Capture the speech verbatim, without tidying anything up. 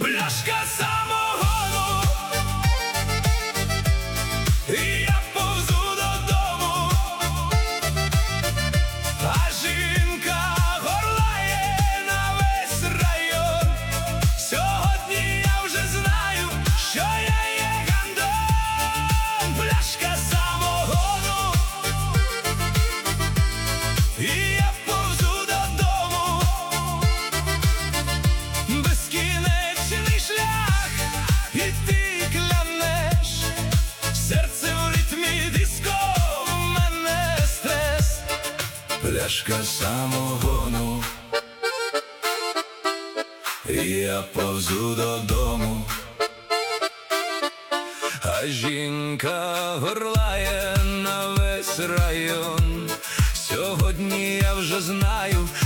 пляшка самогону, і я повзу додому, а жінка горлає на весь район. Сьогодні я вже знаю, що я є гандон. Пляшка самогону, і я повзу додому. Безкінечний шлях, і ти клянеш, серце в ритмі диско, в мене стрес. Пляшка самогону, і я повзу додому, а жінка горлає на весь район. Сьогодні я вже знаю,